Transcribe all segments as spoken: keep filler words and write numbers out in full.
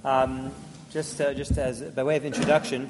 Um, just, uh, just as by way of introduction,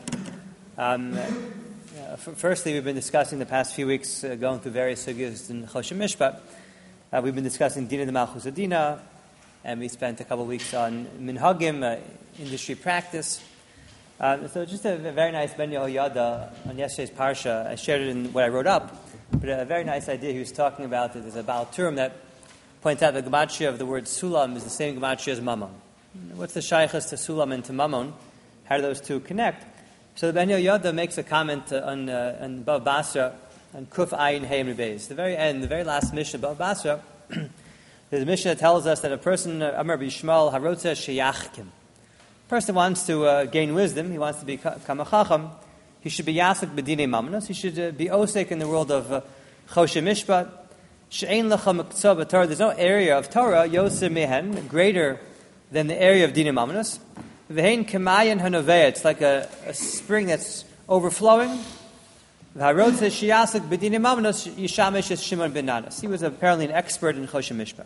um, uh, f- firstly, we've been discussing the past few weeks, uh, going through various sugyas in Choshen Mishpat. Uh, we've been discussing Dina de Malchus Adina, and we spent a couple of weeks on Minhagim, uh, industry practice. Um, so just a, a very nice Ben Yehoyada on yesterday's Parsha. I shared it in what I wrote up, but a very nice idea he was talking about it is a Baal Turim that points out the gematria of the word Sulam is the same gematria as Mammon. What's the shaykhs to Sulam and to Mammon? How do those two connect? So the Ben Yehoyada makes a comment uh, on, uh, on Bava Basra, on Kuf Ayin Hey Beis. The very end, the very last Mishnah of Bava Basra, there's a Mishnah that tells us that a person, Amar Bishmal Harotza Sheyachkim, a person wants to uh, gain wisdom, he wants to become a chacham, he should be yasik b'dinei mamnos, he should uh, be osek in the world of uh, Choshen Mishpat. She'ein lecha mektzah b'Torah, there's no area of Torah, yoser mehen, greater than the area of dinei mamnos. V'hein kemayin hanoveh, it's like a, a spring that's overflowing. V'harotza sheyasik b'dinei mamnos yishamish es Shimon ben Nanas. He was apparently an expert in Choshen Mishpat.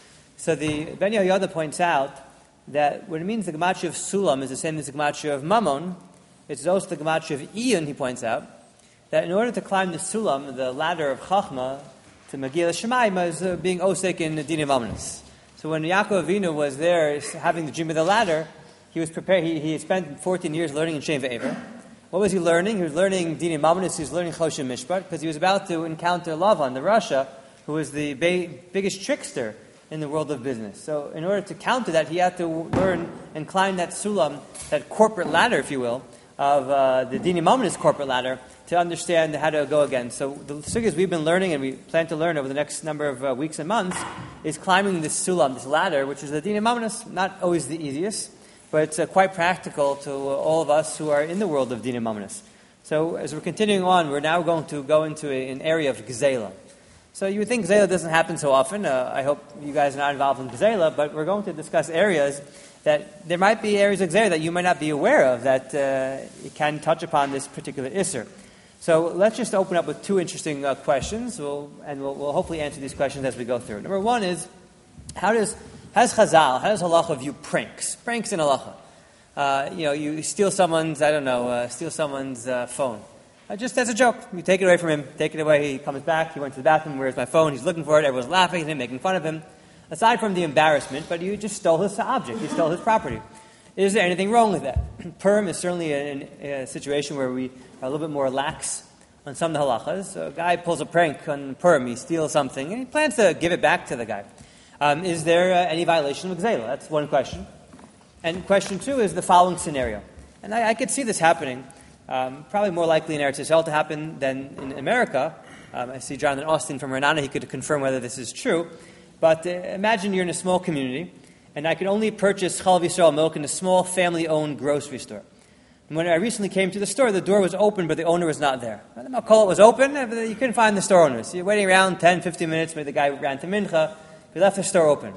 So the Ben Yehoyada points out that when it means the gematria of Sulam is the same as the gematria of Mammon, it's also the gematria of Iyun, he points out, that in order to climb the Sulam, the ladder of Chachma, to Megillah Shemaim, is uh, being osek in the Dinei Mamnos. So when Yaakov Avinu was there having the dream of the ladder, he was prepared, he, he spent fourteen years learning in Shem Ve'ever. What was he learning? He was learning Dinei Mamnos, he was learning Choshen Mishpat, because he was about to encounter Lavan, the Rasha, who was the ba- biggest trickster in the world of business. So in order to counter that, he had to learn and climb that sulam, that corporate ladder, if you will, of uh, the Dinei Mamnos corporate ladder, to understand how to go again. So the sugyas we've been learning and we plan to learn over the next number of uh, weeks and months is climbing this sulam, this ladder, which is the Dinei Mamnos, not always the easiest, but it's uh, quite practical to uh, all of us who are in the world of Dinei Mamnos. So as we're continuing on, we're now going to go into a, an area of Gzela. So you would think Gzela doesn't happen so often. Uh, I hope you guys are not involved in Gzela, but we're going to discuss areas that there might be areas of Gzela that you might not be aware of that uh, it can touch upon this particular Isser. So let's just open up with two interesting uh, questions, we'll, and we'll, we'll hopefully answer these questions as we go through. Number one is, how does how does Chazal, how does Halacha view pranks? Pranks in Halacha. Uh, you know, you steal someone's, I don't know, uh, steal someone's uh, phone. Uh, just as a joke. You take it away from him, take it away, he comes back, he went to the bathroom, where's my phone? He's looking for it, everyone's laughing at him, making fun of him. Aside from the embarrassment, but you just stole his object, you stole his property. Is there anything wrong with that? Purim is certainly a, a situation where we are a little bit more lax on some of the halachas. So a guy pulls a prank on Purim, he steals something, and he plans to give it back to the guy. Um, is there uh, any violation of Gzela? That's one question. And question two is the following scenario. And I, I could see this happening. Um, probably more likely in Eretz Yisrael to happen than in America. Um, I see Jonathan Austin from Renana. He could confirm whether this is true. But uh, imagine you're in a small community, and I could only purchase Chalav Yisrael milk in a small family-owned grocery store. And when I recently came to the store, the door was open, but the owner was not there. The Malkolet was open, but you couldn't find the store owner. So you're waiting around ten, fifteen minutes. Maybe the guy ran to Mincha. He left the store open.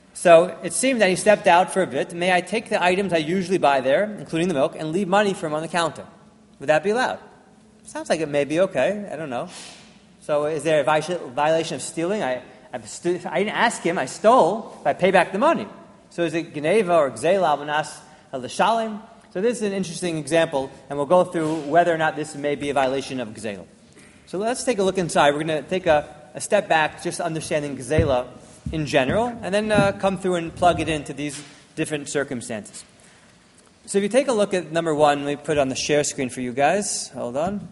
So it seemed that he stepped out for a bit. May I take the items I usually buy there, including the milk, and leave money for him on the counter? Would that be allowed? Sounds like it may be okay. I don't know. So is there a violation of stealing? I, I, stu- I didn't ask him. I stole. I pay back the money. So is it Geneva or Gzela Almanas L'Shalim? So this is an interesting example, and we'll go through whether or not this may be a violation of Gzela. So let's take a look inside. We're going to take a, a step back, just understanding Gzela in general, and then uh, come through and plug it into these different circumstances. So if you take a look at number one, let me put it on the share screen for you guys. Hold on.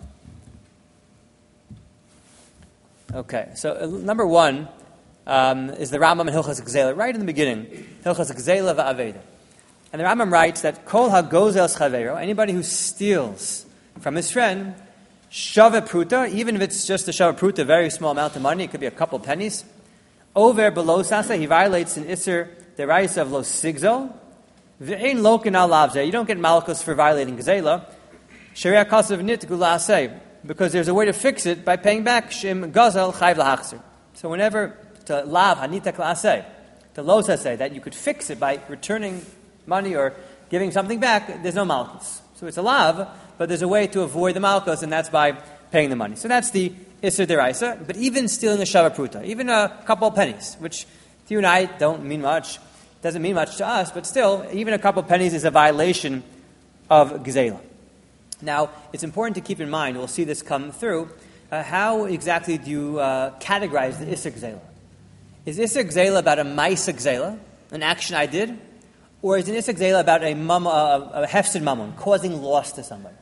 Okay, so uh, number one um, is the Rambam in Hilchas Gzela, right in the beginning. Hilchas Gzela va'aveda. And the Rambam writes that Kol ha'gozel chavero, anybody who steals from his friend, shava pruta, even if it's just a shava pruta, a very small amount of money, it could be a couple pennies, over below sasa, he violates an isser deraisa of lo sigzo. V'ein lokin al lavzeh. You don't get malchus for violating gzela. Sharia kasav nit gulaseh, because there's a way to fix it by paying back shim gazel chayv lahachzer. So whenever to lav hanita klaseh, to losa say that you could fix it by returning money or giving something back, there's no malchus. So it's a lav, but there's a way to avoid the malchus, and that's by paying the money. So that's the isser deraisa. But even stealing a shava pruta, even a couple of pennies, which to you and I don't mean much, Doesn't mean much to us, but still, even a couple pennies is a violation of Gzela. Now, it's important to keep in mind, we'll see this come through, uh, how exactly do you uh, categorize the Isser Gzela? Is Isser Gzela about a Ma'aser Gzela, an action I did? Or is an Isser Gzela about a, mum, a, a hefsid mammon, causing loss to somebody?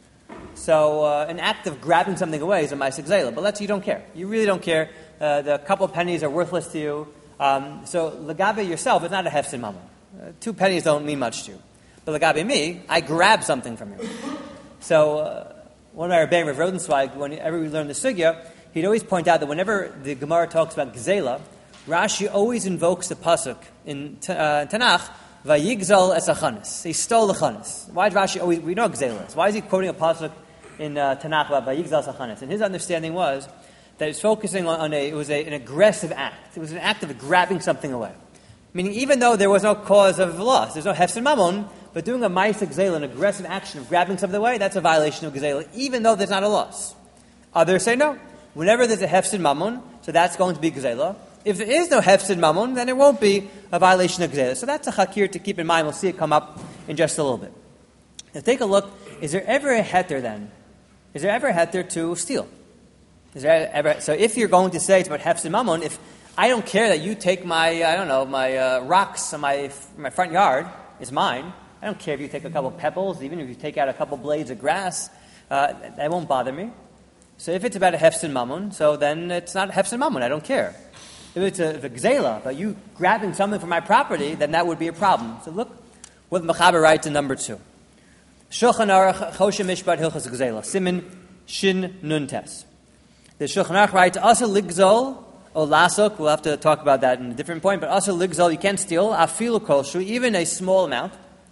So uh, an act of grabbing something away is a Ma'aser Gzela, but let's say you don't care. You really don't care. Uh, the couple pennies are worthless to you. Um, so Lagabe yourself is not a hefsid mammon. Uh, two pennies don't mean much to you. But Lagabe me, I grab something from you. So uh, one of our Rebbeim, Rav Rodenzweig, whenever we learn the sugya, he'd always point out that whenever the Gemara talks about Gzela, Rashi always invokes the pasuk in uh, Tanakh, Vayigzal es achanis. He stole the chanis. Why does Rashi always, we know Gzela is. Why is he quoting a pasuk in uh, Tanakh about Vayigzal es achanis? And his understanding was that it's focusing on, on a, it was a, an aggressive act. It was an act of grabbing something away. Meaning even though there was no cause of loss, there's no hefsid mammon, but doing a Ma'aser Gzela, an aggressive action of grabbing something away, that's a violation of Gzela, even though there's not a loss. Others say no. Whenever there's a hefsid mammon, so that's going to be Gzela. If there is no hefsid mammon, then it won't be a violation of Gzela. So that's a hakir to keep in mind. We'll see it come up in just a little bit. Now take a look. Is there ever a heter then? Is there ever a heter to steal? Is there ever? So if you're going to say it's about hefsid mammon, if I don't care that you take my, I don't know, my uh, rocks on my my front yard, it's mine. I don't care if you take a couple pebbles, even if you take out a couple blades of grass, uh, that won't bother me. So if it's about a hefsid mammon, so then it's not hefsid mammon. I don't care. If it's a, a gzela, about you grabbing something from my property, then that would be a problem. So look what Mechaber writes in number two. Shulchan Aruch Choshen Mishpat Hilchos Gzela Simin Shin Nun Tes. The Shulchan Aruch writes Asa Ligzol o Lasok. We'll have to talk about that in a different point. But Asa Ligzol, you can't steal Afilu Kolshu, even a small amount.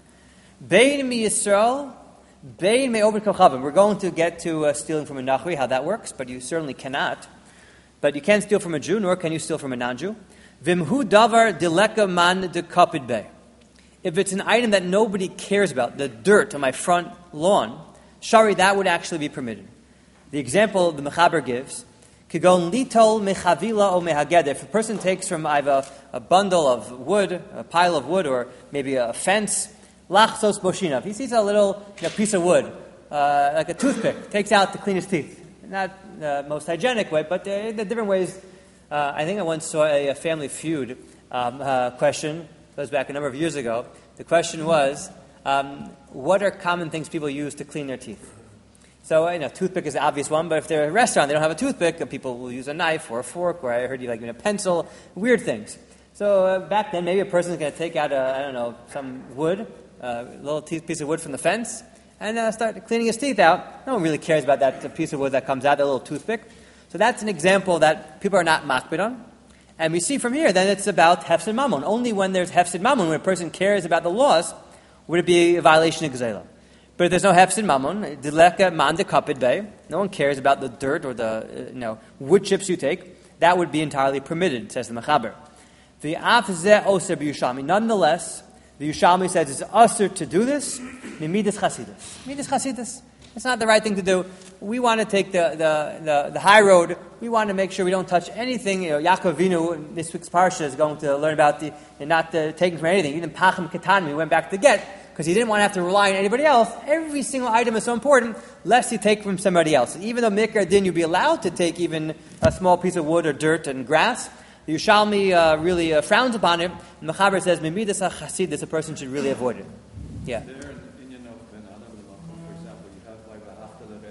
Bein mi Yisrael, bein me over kochavim. We're going to get to uh, stealing from a nachri, how that works, but you certainly cannot. But you can't steal from a Jew, nor can you steal from a non-Jew. Vimhu davar dileka man de kapid be. If it's an item that nobody cares about, the dirt on my front lawn, shari, that would actually be permitted. The example the Mechaber gives, kigon litol mechavila o mehageder. If a person takes from I have a, a bundle of wood, a pile of wood, or maybe a fence, lachsos boshina. If he sees a little you know, piece of wood, uh, like a toothpick, takes out to clean his teeth. Not the most hygienic way, but uh, the different ways. Uh, I think I once saw a, a Family Feud um, uh, question, goes back a number of years ago. The question was, um, what are common things people use to clean their teeth? So, you know, toothpick is the obvious one, but if they're at a restaurant, they don't have a toothpick, people will use a knife or a fork, or I heard you like a pencil, weird things. So uh, back then, maybe a person is going to take out, a, I don't know, some wood, a little piece of wood from the fence, and uh, start cleaning his teeth out. No one really cares about that piece of wood that comes out, that little toothpick. So that's an example that people are not makbid on. And we see from here, then it's about hefsid mammon. Only when there's hefsid mammon, when a person cares about the laws, would it be a violation of Gzela. But if there's no hefsid mammon, dileka man de kapid be, no one cares about the dirt or the uh, you know wood chips you take, that would be entirely permitted, says the Mechaber. The af zeh oser b'Yushalmi. Nonetheless, the Yushalmi says it's usher to do this. Midas chasidus. Midas chasidus. It's not the right thing to do. We want to take the, the, the, the high road. We want to make sure we don't touch anything. You know, Yaakov Avinu in this week's parsha is going to learn about the and not the, taking from anything. Even Pachim Katan, we went back to get because he didn't want to have to rely on anybody else. Every single item is so important, lest you take from somebody else. Even though Mikra Din, you'd be allowed to take even a small piece of wood or dirt and grass. The Yushalmi uh, really uh, frowns upon it. And the Mechaber says, "Mimidas hachasidus, a person should really avoid it." Yeah. There, in the opinion of Ben Adam, for example, you have like a after the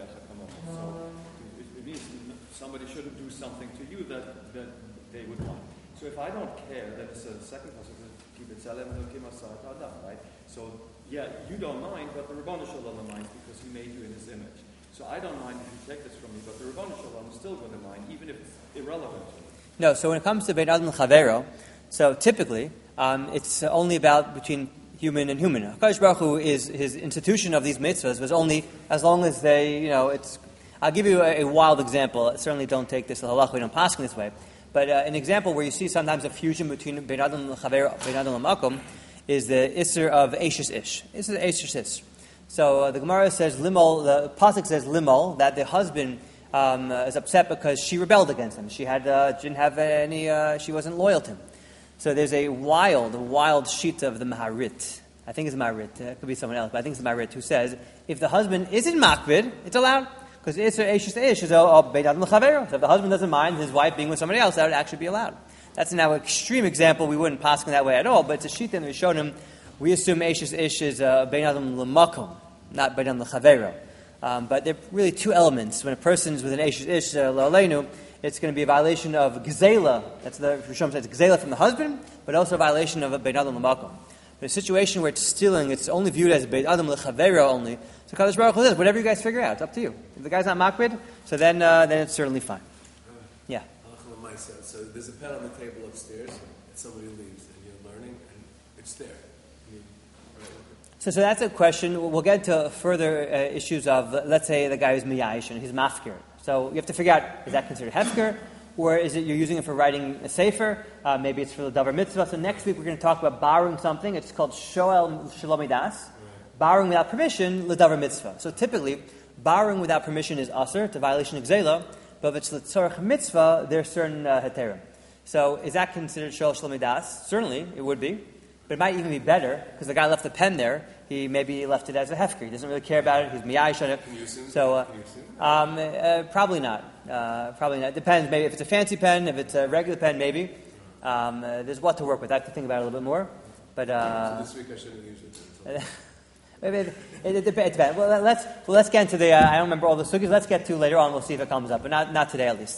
so it, it means somebody shouldn't do something to you that, that they would want. So if I don't care, that is a second passage, keep it right? So yeah, you don't mind, but the Rebbeinu Shalom minds because he made you in his image. So I don't mind if you take this from me, but the Rebbeinu Shalom is still going to mind, even if it's irrelevant. No, so when it comes to Ben Adam Chavero, so typically um, it's only about between human and human. HaKadosh Baruch Hu is his institution of these mitzvahs was only as long as they, you know, it's. I'll give you a, a wild example. Certainly, don't take this halach. We don't pass in this way. But uh, an example where you see sometimes a fusion between Ben Adam Chavero, Ben Adam Makom, is the isser of Eishes Ish. This is Eishes Ish. So uh, the Gemara says limol. The pasuk says limol that the husband. Um, uh, is upset because she rebelled against him. She had uh, didn't have any. Uh, she wasn't loyal to him. So there's a wild, wild shita of the Maharit. I think it's Maharit. It could be someone else, but I think it's Maharit who says if the husband isn't makbid, it's allowed. Because Isser Eishes Ish is all Beit Adam L'Chavero. So if the husband doesn't mind his wife being with somebody else, that would actually be allowed. That's now an extreme example. We wouldn't pass in that way at all, but it's a shita in the Rishonim. We assume Eishes Ish is uh, Beit Adam L'Makom, not Beit Adam L'Chavero. Um, but there are really two elements. When a person is with an Eishes Ish uh, L'Aleinu, it's going to be a violation of Gezela. That's the Rishonim says Gezela from the husband, but also a violation of a Beit Adam L'Makom. In a situation where it's stealing, it's only viewed as Beit Adam L'Chavero only. So Kadosh Baruch Hu says, whatever you guys figure out, it's up to you. If the guy's not makbid, so then uh, then it's certainly fine. Yeah. So there's a pen on the table upstairs, and somebody leaves, and you're learning, and it's there. You, right? So, so that's a question. We'll get to further uh, issues of, let's say the guy is miyayish and he's mafkir. So you have to figure out, is that considered hefker? Or is it you're using it for writing a sefer? Uh, maybe it's for the davar mitzvah. So next week we're going to talk about borrowing something. It's called shoel shalomi das. Right. Borrowing without permission, the davar mitzvah. So typically, borrowing without permission is aser, it's a violation of gzela. But if it's the tzorach mitzvah, there's certain uh, heterim. So is that considered shoel shalomi das? Certainly, it would be. But it might even be better, because the guy left the pen there. He maybe left it as a hefker. He doesn't really care about it. He's miyayish on it. Can you assume so, uh, Can you assume um, uh, probably not. Uh, probably not. It depends. Maybe if it's a fancy pen, if it's a regular pen, maybe. Um, uh, there's what to work with. I have to think about it a little bit more. But uh, so this week I shouldn't use it. maybe it, it, it depends. Well, let's well, let's get into the. Uh, I don't remember all the sugis. Let's get to later on. We'll see if it comes up, but not not today at least.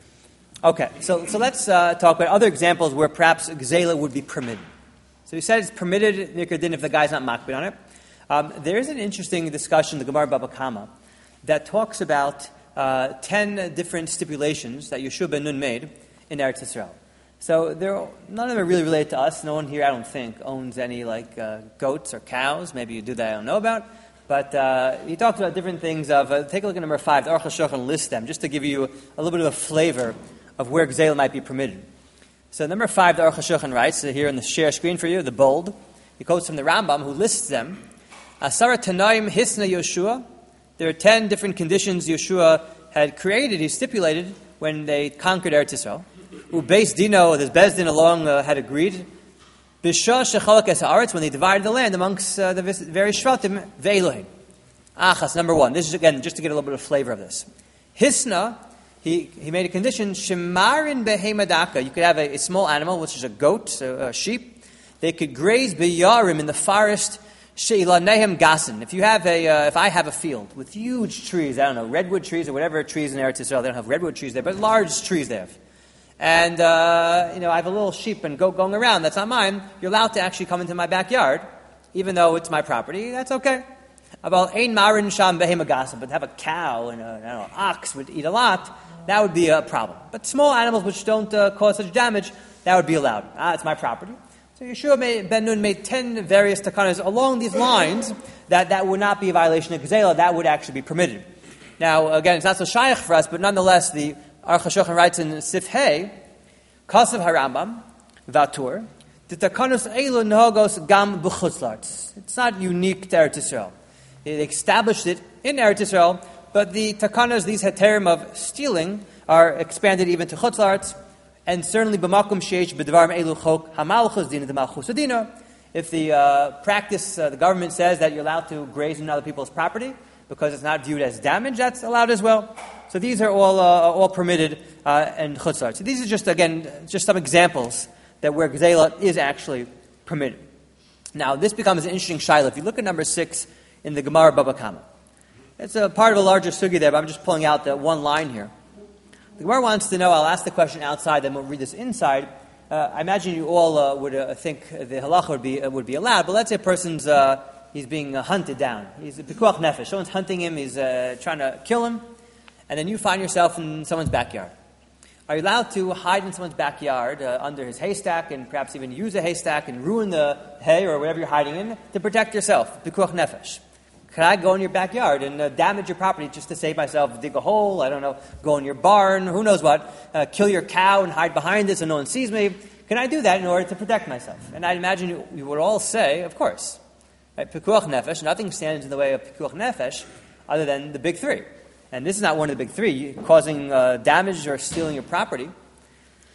Okay. So so let's uh, talk about other examples where perhaps gzela would be permitted. So we said it's permitted nikar din if the guy's not makbid on it. Um, there is an interesting discussion in the Gemara Baba Kama that talks about uh, ten different stipulations that Yeshua ben Nun made in Eretz Yisrael. So they're, none of them are really related to us. No one here, I don't think, owns any like uh, goats or cows. Maybe you do that I don't know about. But uh, he talked about different things. Of uh, take a look at number five. The Aruch HaShulchan lists them just to give you a little bit of a flavor of where gzela might be permitted. So number five, the Aruch HaShulchan writes, uh, here on the share screen for you, the bold. He quotes from the Rambam, who lists them. Asara Tanaim Hisna Yeshua. There are ten different conditions Yeshua had created, he stipulated, when they conquered Eretz Yisrael. Who Beis Dino, the Beis Din along uh, had agreed. B'shah shechalak es haaretz, when they divided the land amongst uh, the various shvatim, ve'elohim. Achas, number one. This is, again, just to get a little bit of flavor of this. Hisna, he, he made a condition, shemarin behemadaka. You could have a, a small animal, which is a goat, a, a sheep. They could graze biyarim in the forest, she'ilanehem gasin. If you have a, uh, if I have a field with huge trees, I don't know, redwood trees or whatever trees in Eretz Yisrael, they don't have redwood trees there, but large trees they have. And, uh, you know, I have a little sheep and goat going around, that's not mine. You're allowed to actually come into my backyard, even though it's my property, that's okay. About ein marin sham behemagasim, but to have a cow and a, I don't know, ox would eat a lot, that would be a problem. But small animals which don't uh, cause such damage, that would be allowed. Ah, it's my property. So Yeshua made, Ben Nun made ten various takanas along these lines that, that would not be a violation of gzela, that would actually be permitted. Now, again, it's not so shaykh for us, but nonetheless, the Aruch HaShulchan writes in Sif Hey, Kasav HaRambam, Vatur, the takanos eilu nehogos gam b'chutz la'aretz. It's not unique to Eretz Yisrael. They established it in Eretz Yisrael, but the takanos, these heterim of stealing, are expanded even to chutz la'aretz. And certainly, b'makom sheish b'dvarim elu chok hamalchus dina d'malchus adina. If the uh, practice, uh, the government says that you're allowed to graze on other people's property because it's not viewed as damage, that's allowed as well. So these are all uh, all permitted uh, and chutz la'aretz. So these are just again just some examples that where gzela is actually permitted. Now this becomes an interesting shaila. If you look at number six in the Gemara Baba Kama, it's a part of a larger sugi there, but I'm just pulling out that one line here. The Gemara wants to know, I'll ask the question outside, then we'll read this inside. Uh, I imagine you all uh, would uh, think the halacha would be, uh, would be allowed, but let's say a person's, uh, he's being uh, hunted down. He's a pikuach nefesh. Someone's hunting him, he's uh, trying to kill him, and then you find yourself in someone's backyard. Are you allowed to hide in someone's backyard uh, under his haystack and perhaps even use a haystack and ruin the hay or whatever you're hiding in to protect yourself? Pikuach nefesh. Can I go in your backyard and uh, damage your property just to save myself, dig a hole, I don't know, go in your barn, who knows what, uh, kill your cow and hide behind it so no one sees me? Can I do that in order to protect myself? And I'd imagine you, you would all say, of course. Right? Pikuach nefesh, nothing stands in the way of pikuach nefesh other than the big three. And this is not one of the big three, causing uh, damage or stealing your property.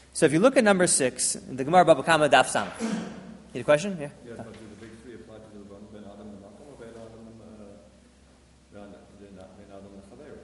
So if you look at number six, the Gemara Baba Kama Daf Samach. You had a question? Yeah. Yeah, but do the big three apply to the one Ben Adam and Malcolm or Ben Adam and Ben Adam and Chavera?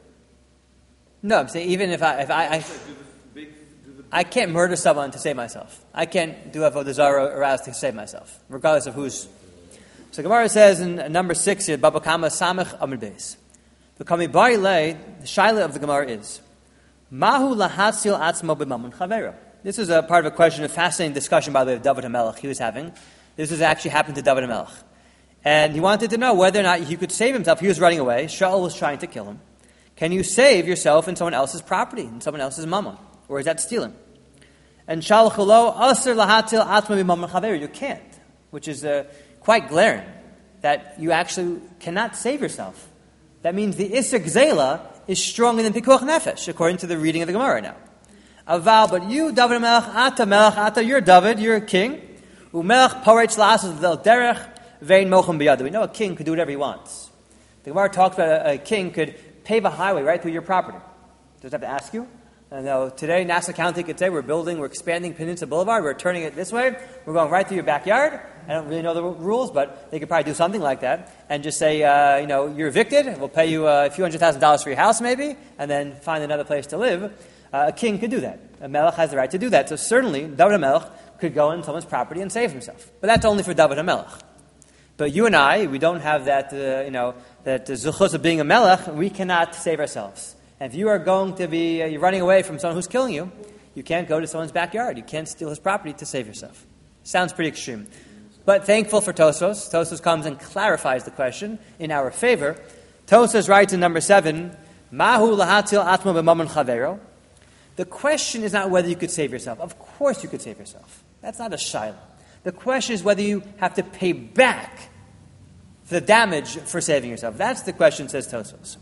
No, I'm saying even if I if I I, Do the big, do the I can't murder someone to save myself. I can't do avodah zarah aroused to save myself, regardless of who's. So Gemara says in number six here, Baba Kama Samach Amud Beis. The Kami Bari Lei, the shaila of the Gemara is Mahu lahatzil atzmo b'mamun chavera. This is a part of a question, a fascinating discussion, by the way, of David HaMelech he was having. This has actually happened to David HaMelech. And he wanted to know whether or not he could save himself. He was running away. Shaul was trying to kill him. Can you save yourself in someone else's property, in someone else's mammon? Or is that stealing? And Shaul chulo, aser lahatzil atzmo b'mamun chavera. You can't, which is uh, quite glaring, that you actually cannot save yourself. That means the Isser Gzela is stronger than Pikuach Nefesh, according to the reading of the Gemara now. Aval, but you, David Melech, Ata Melech, Ata, you're David, you're a king. Umelech Paretz Lasas Vel Derech Vein Mochem Biyadu. We know a king could do whatever he wants. The Gemara talks about a, a king could pave a highway right through your property. Does have to ask you? And now today, Nassau County could say, we're building, we're expanding Peninsula Boulevard, we're turning it this way, we're going right through your backyard. I don't really know the rules, but they could probably do something like that and just say, uh, you know, you're evicted, we'll pay you uh, a few hundred thousand dollars for your house maybe, and then find another place to live. Uh, a king could do that. A melech has the right to do that. So certainly, David HaMelech could go on someone's property and save himself. But that's only for David HaMelech. But you and I, we don't have that, uh, you know, that zuchus of being a melech. We cannot save ourselves. And if you are going to be uh, you're running away from someone who's killing you, you can't go to someone's backyard. You can't steal his property to save yourself. Sounds pretty extreme. But thankful for Tosfos. Tosfos comes and clarifies the question in our favor. Tosfos writes in number seven, Mahu lahatil atma b'mamun chavero. The question is not whether you could save yourself. Of course you could save yourself. That's not a shaila. The question is whether you have to pay back the damage for saving yourself. That's the question, says Tosfos.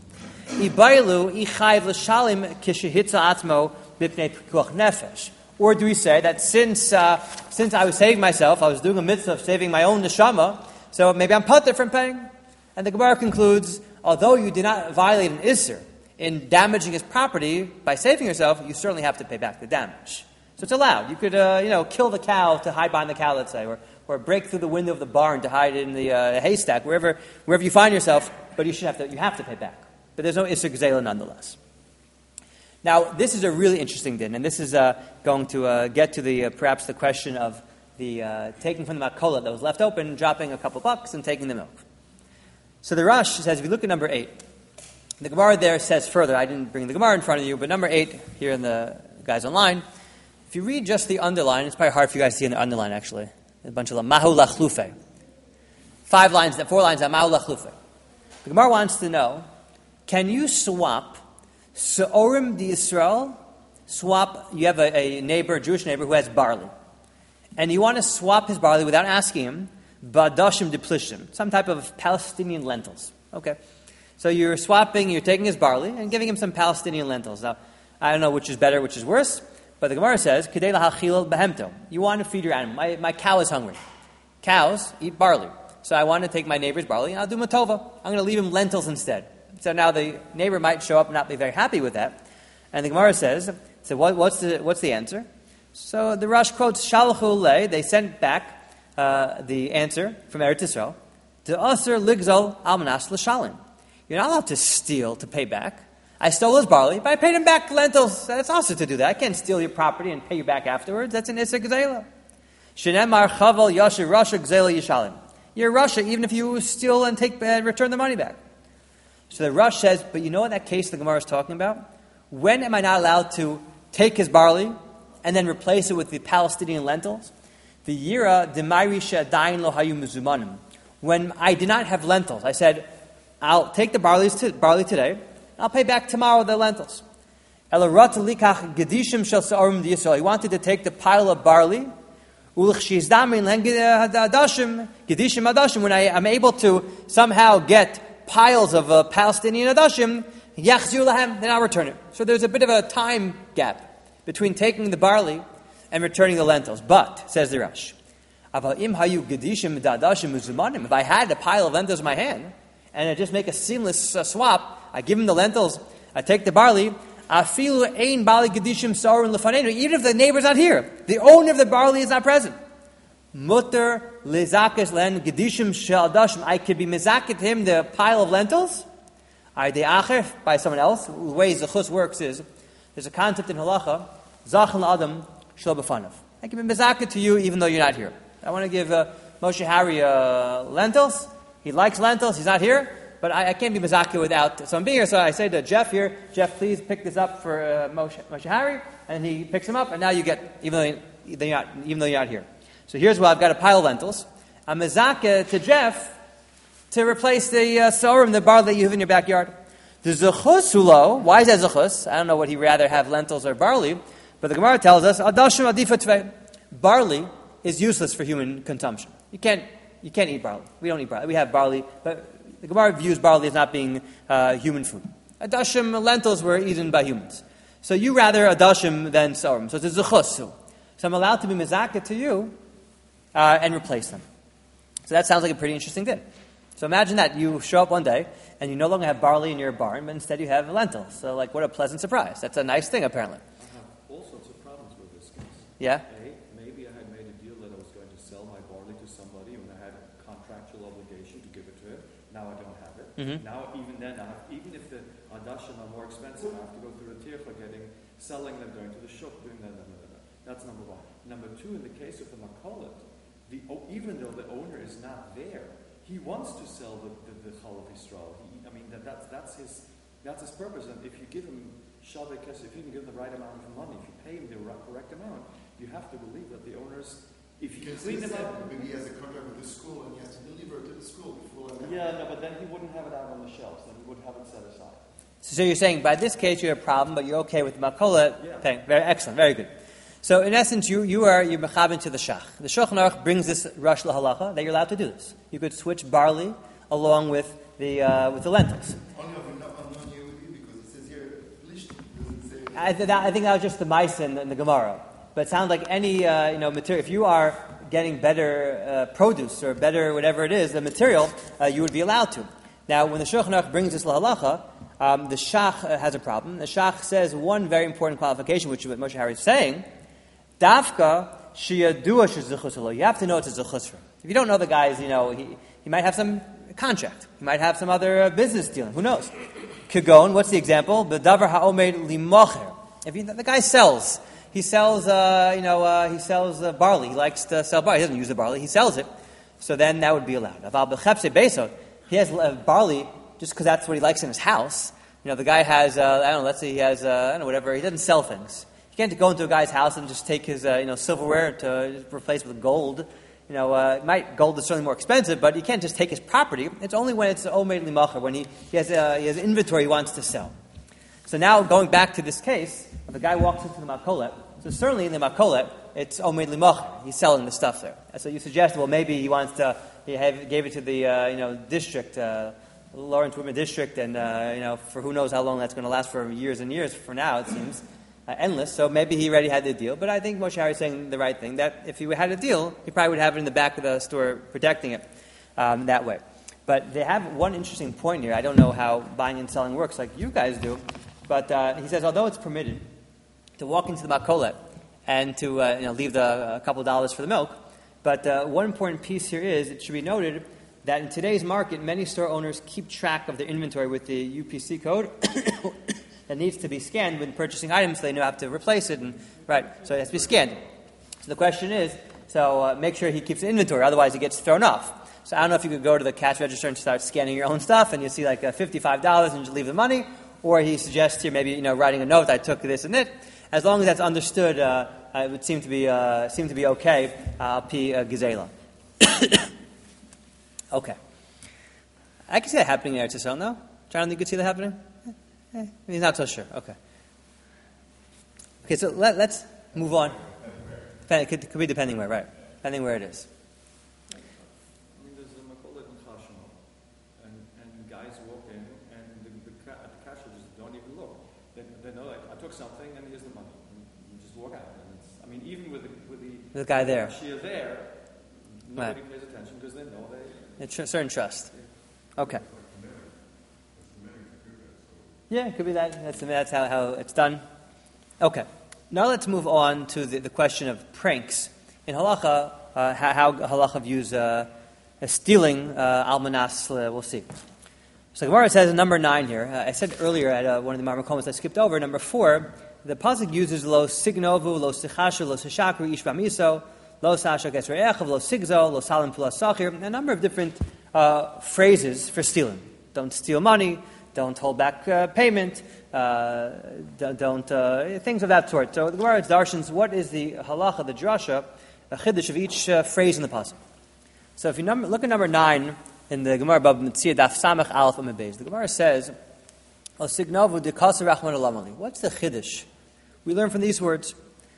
Or do we say that since uh, since I was saving myself, I was doing a mitzvah of saving my own neshama, so maybe I'm patur from paying? And the Gemara concludes, although you did not violate an isser in damaging his property by saving yourself, you certainly have to pay back the damage. So it's allowed. You could, uh, you know, kill the cow to hide behind the cow, let's say, or or break through the window of the barn to hide in the uh, haystack, wherever wherever you find yourself. But you should have to you have to pay back. But there's no Isser Gzela nonetheless. Now, this is a really interesting din, and this is uh, going to uh, get to the uh, perhaps the question of the uh, taking from the makola that was left open, dropping a couple bucks, and taking the milk. So the Rosh says, if you look at number eight, the Gemara there says further, I didn't bring the Gemara in front of you, but number eight here in the guys online, if you read just the underline, it's probably hard for you guys to see in the underline actually, a bunch of mahu lachlufe. Five lines, four lines, mahu lachlufe. The Gemara wants to know, can you swap Se'orim di Yisrael? Swap, you have a, a neighbor, a Jewish neighbor who has barley. And you want to swap his barley without asking him, Badashim di Plishtim, some type of Palestinian lentils. Okay. So you're swapping, you're taking his barley and giving him some Palestinian lentils. Now, I don't know which is better, which is worse, but the Gemara says, Kedei lahachil behemto. You want to feed your animal. My, my cow is hungry. Cows eat barley. So I want to take my neighbor's barley and I'll do matova. I'm going to leave him lentils instead. So now the neighbor might show up and not be very happy with that. And the Gemara says, so what, what's the what's the answer? So the Rosh quotes, Shalchu le, they sent back uh, the answer from Eretz Yisrael, to Aser ligzol almanas l'shalim. You're not allowed to steal to pay back. I stole his barley, but I paid him back lentils. That's also to do that. I can't steal your property and pay you back afterwards. That's an Isser Gzela. Shenemar chaval yasher rasha gzela yishalim. You're Russia, even if you steal and take uh, return the money back. So the Rosh says, but you know what that case the Gemara is talking about? When am I not allowed to take his barley and then replace it with the Palestinian lentils? The yira demayri she'adayin lo hayu mezumanim. When I did not have lentils, I said, I'll take the barley, to, barley today, and I'll pay back tomorrow the lentils. Elarat likach gedishim shel se'orim di Yisrael. He wanted to take the pile of barley, ulchshizdamin gedishim adashim. When I am able to somehow get piles of uh, Palestinian adashim, yachzir lahem, then I'll return it. So there's a bit of a time gap between taking the barley and returning the lentils. But, says the Rosh, if I had a pile of lentils in my hand, and I just make a seamless uh, swap, I give him the lentils, I take the barley, Afilu ein bali gedishim saurin lefanenu. Even if the neighbor's not here, the owner of the barley is not present. Mutter lezakes len gedishim shel dashim. I could be mezaket him the pile of lentils. I de acher by someone else. The way zechus works is there's a concept in halacha zachan adam shel b'fanav. I can be mezaket to you even though you're not here. I want to give uh, Moshe Harry uh, lentils. He likes lentils. He's not here, but I, I can't be mezaket without. So I'm being here. So I say to Jeff here, Jeff, please pick this up for uh, Moshe, Moshe Harry, and he picks them up, and now you get even though you're not, even though you're not here. So here's why I've got a pile of lentils. I'm mezaket to Jeff to replace the uh, sorim, the barley that you have in your backyard. The zechus hulo. Why is that zechus? I don't know what he'd rather have, lentils or barley, but the Gemara tells us adashim adifa tvei. Barley is useless for human consumption. You can't you can't eat barley. We don't eat barley. We have barley, but the Gemara views barley as not being uh, human food. Adashim, lentils were eaten by humans. So you rather adashim than sorim. So it's a zechus. So I'm allowed to be mezaket to you uh, and replace them. So that sounds like a pretty interesting thing. So imagine that you show up one day and you no longer have barley in your barn, but instead you have lentils. So like, what a pleasant surprise. That's a nice thing, apparently. I have all sorts of problems with this case. Yeah? A, maybe I had made a deal that I was going to sell my barley to somebody when I had a contractual obligation to give it to him. Now I don't have it. Mm-hmm. Now even then, I have, even if the adashim are more expensive, I have to go through a tircha getting, selling them, going to the shop, doing that, that, that, that. That's number one. Number two, in the case of the makolet, the, even though the owner is not there, he wants to sell the the, the chalav Yisrael. He, I mean, that, that's that's his that's his purpose. And if you give him shaveh kesef, if you can give him the right amount of money, if you pay him the correct amount, you have to believe that the owners, if you clean them up, maybe he has a contract with the school and he has to deliver it to the school before. Yeah, no, but then he wouldn't have it out on the shelves. Then he would have it set aside. So you're saying by this case you have a problem, but you're okay with the makola yeah. thing. Very excellent, very good. So in essence, you, you are you're mechaben to the shach. The Shulchan Aruch brings this rush lahalacha that you're allowed to do this. You could switch barley along with the uh, with the lentils. Only of non-Yehudi because it says here plishtim. Doesn't say. I, th- that, I think that was just the Maisa in, in the Gemara. But it sounds like any uh, you know material. If you are getting better uh, produce or better whatever it is, the material, uh, you would be allowed to. Now, when the Shulchan Aruch brings this lahalacha, um, the shach uh, has a problem. The shach says one very important qualification, which is what Moshe Harry is saying. Dafka sheyadua shezuchus. You have to know it's a zuchus. If you don't know the guy's, you know, he, he might have some contract. He might have some other uh, business dealing. Who knows? Kigon, what's the example? The davar ha'omed limocher. If you, the guy sells, he sells, uh, you know, uh, he sells uh, barley. He likes to sell barley. He doesn't use the barley. He sells it. So then that would be allowed. Aval b'chepse beisot. He has uh, barley just because that's what he likes in his house. You know, the guy has, uh, I don't know, let's say he has, uh, I don't know, whatever. He doesn't sell things. You can't go into a guy's house and just take his, uh, you know, silverware to replace with gold. You know, uh, might gold is certainly more expensive, but you can't just take his property. It's only when it's omeid limacher, when he, he has uh, he has inventory he wants to sell. So now going back to this case, the guy walks into the makolet. So certainly in the makolet, it's omeid limacher. He's selling the stuff there. And so you suggest, well, maybe he wants to, he have, gave it to the uh, you know district, uh, Lawrence Women District, and uh, you know for who knows how long that's going to last for years and years. For now, it seems. Uh, endless, so maybe he already had the deal. But I think Moshe Harry is saying the right thing, that if he had a deal, he probably would have it in the back of the store protecting it um, that way. But they have one interesting point here. I don't know how buying and selling works like you guys do, but uh, he says, although it's permitted to walk into the makolet and to uh, you know, leave the, a couple of dollars for the milk, but uh, one important piece here is, it should be noted that in today's market, many store owners keep track of their inventory with the U P C code that needs to be scanned when purchasing items, so they know how to replace it, and right, so it has to be scanned. So the question is, so uh, make sure he keeps an inventory, otherwise he gets thrown off. So I don't know if you could go to the cash register and start scanning your own stuff, and you see like uh, fifty-five dollars and just leave the money, or he suggests here maybe you know writing a note, I took this and it. As long as that's understood, uh, it would seem to be uh, seem to be okay. Uh, P uh, Gizela. Okay, I can see that happening in Eretz Yisrael. No, John, you could see that happening. Eh, he's not so sure. Okay. Okay, so let, let's move on. It could, could be depending where, right? Depending where it is. I mean, there's a makolet in Chashmo, and, and guys walk in, and the, the, the cash registers don't even look. They, they know, like, I took something, and here's the money. And you just walk out. And it's, I mean, even with the, with the, the guy there, cashier there, nobody right. pays attention because they know they. It's a certain trust. Okay. Yeah, it could be that. That's, that's how, how it's done. Okay. Now let's move on to the, the question of pranks. In halacha, uh, how, how halacha views uh, stealing uh, almanas, uh, we'll see. So Gemara says in number nine here, uh, I said earlier at uh, one of the Marmakomas I skipped over, number four, the pasuk uses lo signovu, lo sichashu, lo sishakru, ish bamiso, lo sashak esre'echav, lo sigzo, lo salim pulas sachir, a number of different uh, phrases for stealing. Don't steal money, don't hold back uh, payment, uh, don't, uh, things of that sort. So the Gemara darshans, what is the halacha, the drasha, a chiddush of each uh, phrase in the pasuk. So if you number, look at number nine in the Gemara Bab Metzia Daf Samach Aleph Amud Beis, the Gemara says, "O signavu dekasa rachman olamali." What's the chiddush? We learn from these words,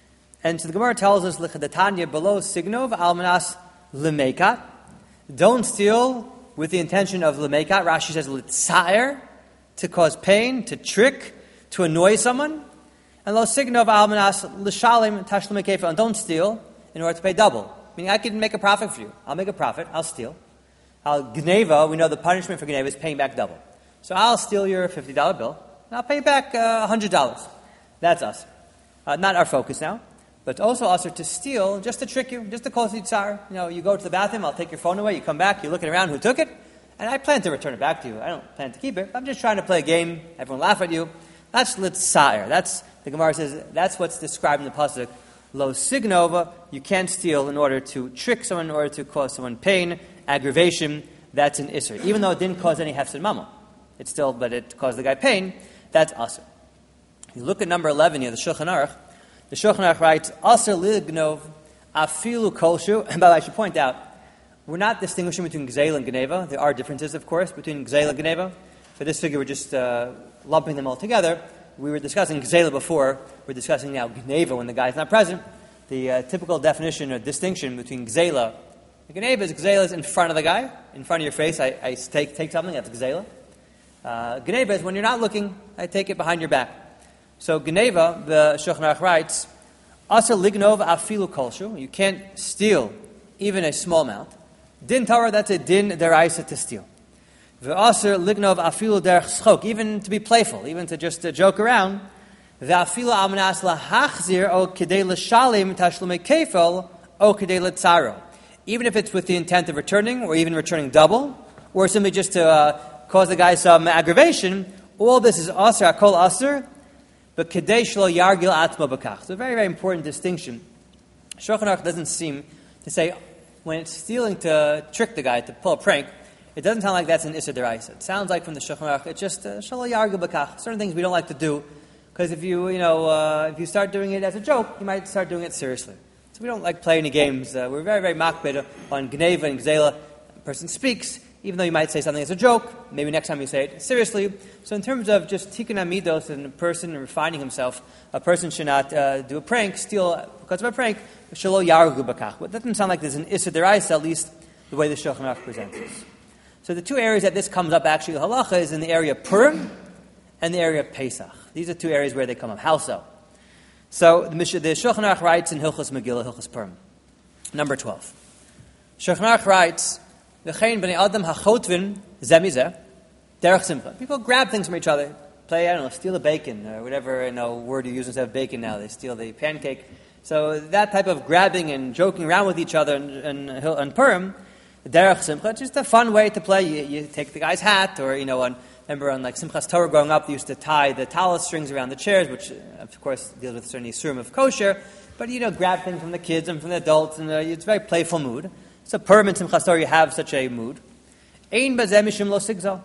and so the Gemara tells us, "L'chadatanya below signov almanas lemekat." Don't steal with the intention of lemekat. Rashi says litzair, to cause pain, to trick, to annoy someone, and lo signov almanas l'shalim tashlume kefa. And don't steal in order to pay double. Meaning, I can make a profit for you. I'll make a profit. I'll steal. I'll gneva. We know the punishment for gneva is paying back double. So I'll steal your fifty dollar bill, and I'll pay back uh, one hundred dollars. That's us. Uh, not our focus now, but it's also us to steal just to trick you, just to cause you tsar. You know, you go to the bathroom, I'll take your phone away, you come back, you're looking around who took it, and I plan to return it back to you. I don't plan to keep it. I'm just trying to play a game. Everyone laugh at you. That's litzair. That's, the Gemara says, that's what's described in the pasuk. Lo signova, you can't steal in order to trick someone, in order to cause someone pain, aggravation. That's an isser. Even though it didn't cause any hefsed mama. It still, but it caused the guy pain. That's asr. You look at number eleven here, the Shulchan Aruch. The Shulchan Aruch writes, asr lignov afilu kolshu. And by the way, I should point out, we're not distinguishing between gzeil and gneva. There are differences, of course, between gzeil and gneva. For this figure, we're just uh, lumping them all together. We were discussing gzeila before. We're discussing now gneva when the guy's not present. The uh, typical definition or distinction between gzeila and gneva is gzeila is in front of the guy, in front of your face. I, I take, take something, that's gzeila. Uh, gneva is when you're not looking, I take it behind your back. So gneva, the Shulchan Aruch writes, asar lignov afilu kolshu. You can't steal even a small amount. Din Torah, that's a din deraisa to steal. V'asar lignov afilu derech schok, even to be playful, even to just uh, joke around. V'afilu almanas lahachzir o kedei l'shalim tashlume kefel o kedei l'tzaro. Even if it's with the intent of returning, or even returning double, or simply just to uh, cause the guy some aggravation, all this is asr, akol asr, but kedei shlo yargil atma b'kach. It's a very, very important distinction. Shulchan Aruch doesn't seem to say, when it's stealing to trick the guy, to pull a prank, it doesn't sound like that's an Issa Deraisa. It sounds like from the Shulchan Aruch, it's just Shalo Yargu B'kach. Certain things we don't like to do, because if you, you know, uh, if you start doing it as a joke, you might start doing it seriously. So we don't like playing any games. Uh, we're very, very makbid on Gneva and Gzela. A person speaks, even though you might say something as a joke, maybe next time you say it seriously. So in terms of just tikkun amidos and a person refining himself, a person should not uh, do a prank, steal because of a prank, Shalo Yargu B'kach. But that doesn't sound like there's an Issa Deraisa, at least the way the Shulchan Aruch presents it. So the two areas that this comes up, actually, the halacha is in the area of Purim and the area of Pesach. These are two areas where they come up. How so? So the, the Shulchan Aruch writes in Hilchos Megillah, Hilchos Purim, number twelve. Shulchan Aruch writes, "V'chein b'nei adam hachotvin zemizeh derech simcha." People grab things from each other, play, I don't know, steal a bacon or whatever you know word you use instead of bacon now. They steal the pancake. So that type of grabbing and joking around with each other in, in, in Purim. Derech Simcha, just a fun way to play. You, you take the guy's hat, or, you know, on, remember on like Simchas Torah growing up, they used to tie the talus strings around the chairs, which, of course, deals with certain isurim of kosher, but, you know, grab things from the kids and from the adults, and uh, it's a very playful mood. So, Purim and Simchas Torah, you have such a mood. Ein bazeh mishum lo sigzal.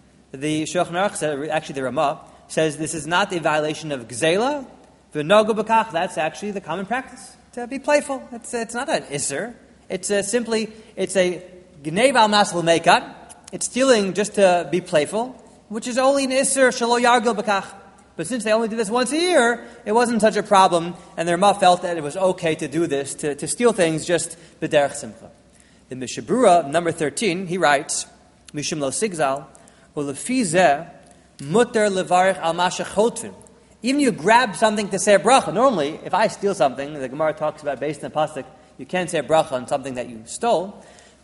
The Shulchan Aruch, actually the Ramah, says this is not a violation of Gzela, v'nogu b'kach, that's actually the common practice, to be playful. It's, it's not an isser. It's uh, simply, it's a gneva al masal meikat. It's stealing just to be playful, which is only an isser shalo yargil b'kach. But since they only do this once a year, it wasn't such a problem, and the Ramah felt that it was okay to do this, to, to steal things just b'derech simcha. The Mishabura, number thirteen, he writes, Mishum lo sigzal, u'lefi zeh mutter levarich al masha chotvin. Even you grab something to say a bracha. Normally, if I steal something, the Gemara talks about based on the pasuk, you can't say a bracha on something that you stole.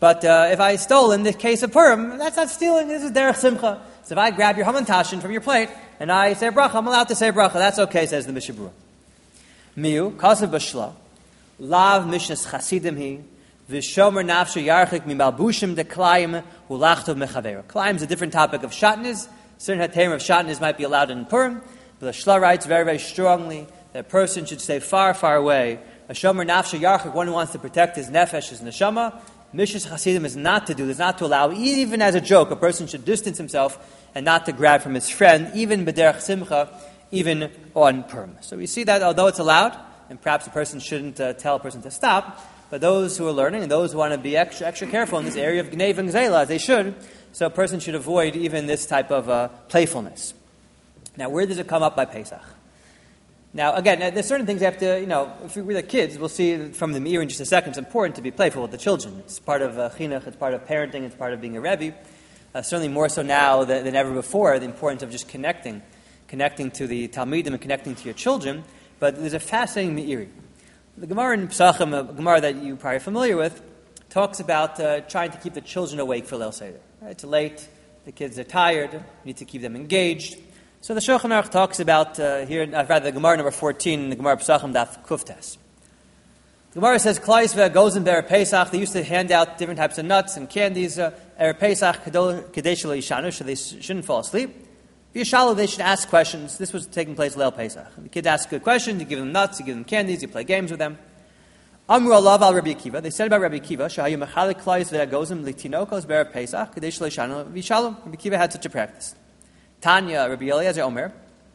But uh, if I stole in the case of Purim, that's not stealing. This is derech simcha. So if I grab your hamantashen from your plate and I say bracha, I'm allowed to say bracha. That's okay, says the Mishnah Berurah. Miu kasav b'shla lav mishnas chasidim hi v'shomer nafshe yarchik mimalbushim deklayim ulachtov mechaver. Klayim is a different topic of shatnez. Certain haterim of shatnez might be allowed in Purim, but the Shla writes very, very strongly that a person should stay far, far away. A shomer nafshe yarchik, one who wants to protect his nefesh, his neshama. Mishnas chasidim is not to do, is not to allow, even as a joke, a person should distance himself and not to grab from his friend, even b'derech simcha, even on Purim. So we see that although it's allowed, and perhaps a person shouldn't uh, tell a person to stop, but those who are learning and those who want to be extra extra careful in this area of Gnev and Gzela, as they should, so a person should avoid even this type of uh, playfulness. Now, where does it come up by Pesach? Now, again, there's certain things you have to, you know, if we're the kids, we'll see from the Meir in just a second, it's important to be playful with the children. It's part of uh, chinuch, it's part of parenting, it's part of being a Rebbe. Uh, certainly more so now than, than ever before, the importance of just connecting, connecting to the Talmidim and connecting to your children. But there's a fascinating Meiri. The Gemara in Pesachim, a Gemara that you're probably familiar with, talks about uh, trying to keep the children awake for Leil Seder. Right? It's late, the kids are tired, you need to keep them engaged. So the Shulchan Aruch talks about uh, here, uh, rather the Gemara number fourteen, in the Gemara Pesachim Daf Kuftes. The Gemara says, Klal Yisrael goes in Erev Pesach. They used to hand out different types of nuts and candies. Uh, Erev Pesach Kadesh Lo Yishanu, so they shouldn't fall asleep. Yishalu, they should ask questions. This was taking place Leil Pesach. The kids ask good questions. You give them nuts, you give them candies, you play games with them. Amru alav al Rabbi Akiva. They said about Rabbi Akiva, Shahayu mechalik Klal Yisrael goes in Litinokos Erev Pesach Kadesh Lo Yishanu. Yishalu. Rabbi Akiva had such a practice. Tanya, Rabbi Eliezer Omer,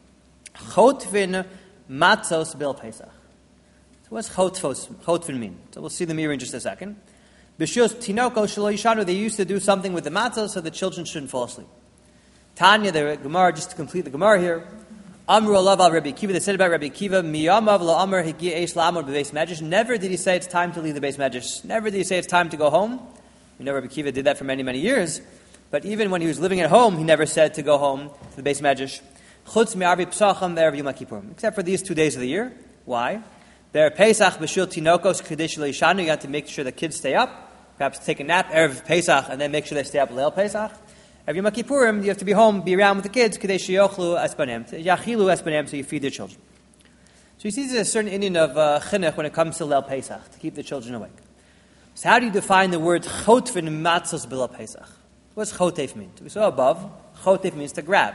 Chotvin matzos bil Pesach. So what's chotvin mean? So we'll see the mirror in just a second. B'shus tinoko shelo yishanu, they used to do something with the matzos so the children shouldn't fall asleep. Tanya, the Gemara, just to complete the Gemara here, Amru alav al Rabbi Akiva, they said about Rabbi Akiva, miyamav lo amar higi eish la'amod b'beis medrash. Never did he say it's time to leave the beis medrash. Never did he say it's time to go home. We know Rabbi Akiva did that for many, many years. But even when he was living at home, he never said to go home to the beis medrash. Chutz mi'arvi psacham ve'erev Yom Kippurim. Except for these two days of the year. Why? Be'er Pesach b'shul tinokos kadesh lo yishanu. You have to make sure the kids stay up. Perhaps take a nap erev Pesach and then make sure they stay up Leil Pesach. Erev Yom Kippurim, you have to be home, be around with the kids. Kadesh yochlu espanem, yachilu espanem, so you feed the children. So you see, there's a certain Indian of uh, chinuch when it comes to Leil Pesach to keep the children awake. So how do you define the word chotvin matzos bil Pesach? What's chotef mean? We saw above, chotef means to grab.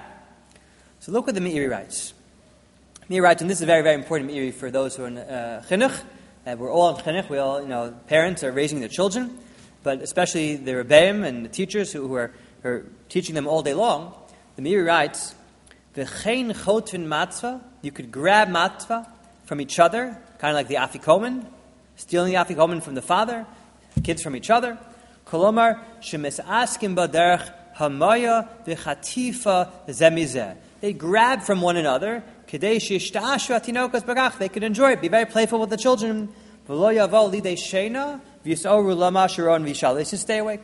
So look what the Meiri writes. Meiri writes, and this is a very, very important Meiri for those who are in uh, chinuch. Uh, we're all in chinuch. We all, you know, parents are raising their children, but especially the rebbeim and the teachers who, who, are, who are teaching them all day long. The Meiri writes, "V'chein chotvin matzva." You could grab matzva from each other, kind of like the afikomen, stealing the afikomen from the father, kids from each other. Kolomar shemisaskim baderech hamaya v'chatifa zemizeh. They grab from one another. Kedei shishtashu atinokos bagach. They could enjoy it. Be very playful with the children. V'lo yavo lidei sheina v'yisoru lama sharon v'yishal. They should stay awake.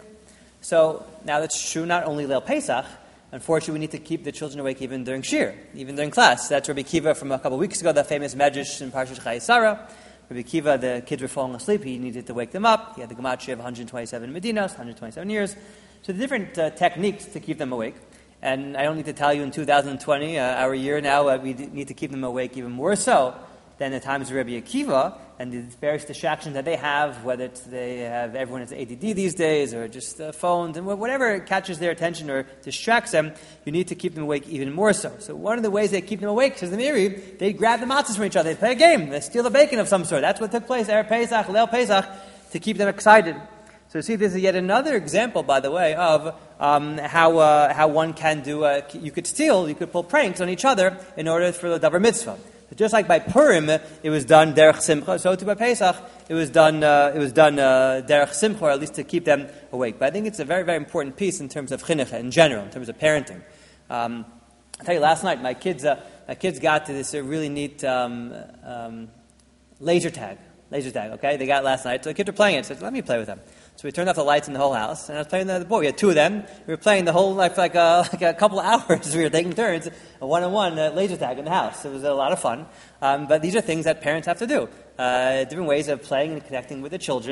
So now that's true not only Leil Pesach. Unfortunately, we need to keep the children awake even during shir, even during class. That's Rabbi Akiva from a couple of weeks ago, the famous Medrash in Parshas Chayei Sarah. Rabbi Akiva, the kids were falling asleep. He needed to wake them up. He had the gematria of one hundred twenty-seven Medinas, one hundred twenty-seven years. So the different uh, techniques to keep them awake. And I don't need to tell you in two thousand twenty, uh, our year now, uh, we d- need to keep them awake even more so than the times of Rabbi Akiva and the various distractions that they have, whether it's they have everyone has A D D these days or just uh, phones and whatever catches their attention or distracts them, you need to keep them awake even more so. So one of the ways they keep them awake, says the Meiri, they grab the matzahs from each other, they play a game, they steal the bacon of some sort. That's what took place, Erev Pesach, Leil Pesach, to keep them excited. So see, this is yet another example, by the way, of um, how uh, how one can do, uh, you could steal, you could pull pranks on each other in order for the davar mitzvah. So just like by Purim, it was done derech simcha, so too by Pesach, it was done uh, it was done uh, derech simcha, or at least to keep them awake. But I think it's a very, very important piece in terms of chinuch in general, in terms of parenting. Um, I'll tell you, last night, my kids uh, my kids got to this uh, really neat um, um, laser tag. Laser tag, okay? They got it last night, so the kids were playing it. So I said, let me play with them. So we turned off the lights in the whole house, and I was playing the boy. We had two of them. We were playing the whole, like, like, a, like a couple of hours. We were taking turns, a one-on-one uh, laser tag in the house. It was a lot of fun. Um, but these are things that parents have to do. Uh, different ways of playing and connecting with the children.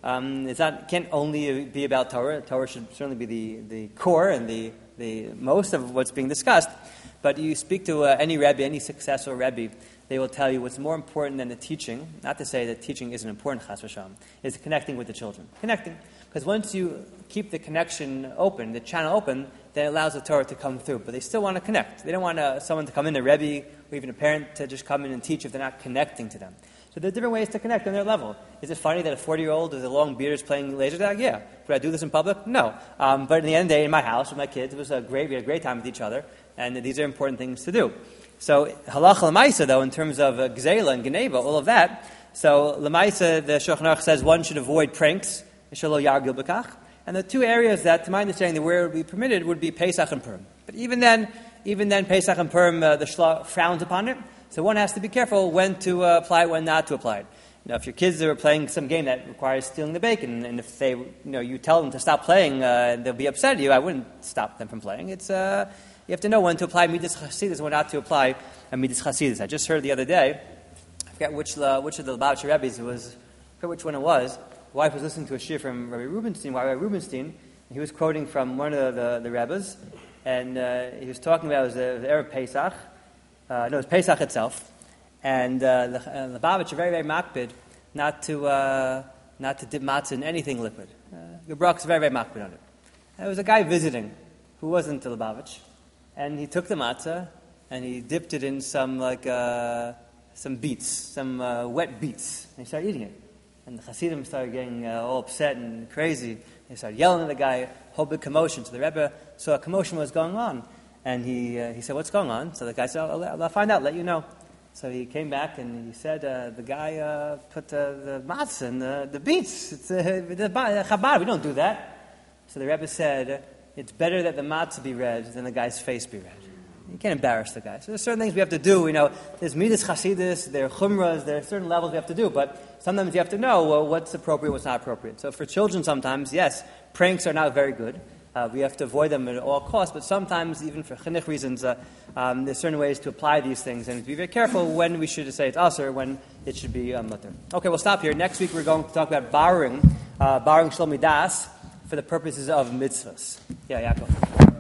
Um, it's not can't only be about Torah. Torah should certainly be the, the core and the, the most of what's being discussed. But you speak to uh, any Rebbe, any successful Rebbe, they will tell you what's more important than the teaching, not to say that teaching isn't important, chas v'shalom, is connecting with the children. Connecting. Because once you keep the connection open, the channel open, then it allows the Torah to come through. But they still want to connect. They don't want uh, someone to come in, a Rebbe, or even a parent, to just come in and teach if they're not connecting to them. So there are different ways to connect on their level. Is it funny that a forty-year-old with a long beard is playing laser tag? Yeah. Would I do this in public? No. Um, but in the end of the day, in my house with my kids, it was a great, we had a great time with each other, and these are important things to do. So halacha l'maisa, though, in terms of uh, gzeila and geneva, all of that. So l'maisa, the Shulchan Aruch says one should avoid pranks, shelo yargil b'kach. And the two areas that, to my understanding, where it would be permitted would be Pesach and Purim. But even then, even then, Pesach and Purim, uh, the Shla frowns upon it. So one has to be careful when to uh, apply it, when not to apply it. You know, if your kids are playing some game that requires stealing the bacon, and if they, you know, you tell them to stop playing, uh, they'll be upset at you. I wouldn't stop them from playing. It's uh, you have to know when to apply midas chasidus and when not to apply a midas chasidus. I just heard the other day, I forget which uh, which of the Lubavitcher Rebbe's it was, I forget which one it was. The wife was listening to a shir from Rabbi Rubenstein, Rabbi Rubenstein, and he was quoting from one of the, the, the Rebbes, and uh, he was talking about it was the, the Erev Pesach. Uh, no, it was Pesach itself, and uh, the uh, Lubavitcher very very makpid not to uh, not to dip matzah in anything liquid. Uh, Gebrak's very very makpid on it. There was a guy visiting who wasn't the Lubavitch, and he took the matzah and he dipped it in some like uh, some beets, some uh, wet beets, and he started eating it. And the Hasidim started getting uh, all upset and crazy. They started yelling at the guy, whole big commotion. So the Rebbe saw a commotion was going on. And he uh, he said, what's going on? So the guy said, I'll, I'll, I'll find out, let you know. So he came back and he said, uh, the guy uh, put uh, the matzah and the, the beets. It's uh, the Chabad, we don't do that. So the Rebbe said, it's better that the matzah be red than the guy's face be red. You can't embarrass the guy. So there's certain things we have to do. You know, there's midas chasidus, there are chumras, there are certain levels we have to do. But sometimes you have to know well, what's appropriate, what's not appropriate. So for children, sometimes yes, pranks are not very good. Uh, we have to avoid them at all costs. But sometimes, even for chinuch reasons, uh, um, there's certain ways to apply these things, and to be very careful when we should say it's asur, when it should be um, mutter. Okay, we'll stop here. Next week we're going to talk about borrowing, uh, borrowing shel midas for the purposes of mitzvahs. Yeah, Yaakov.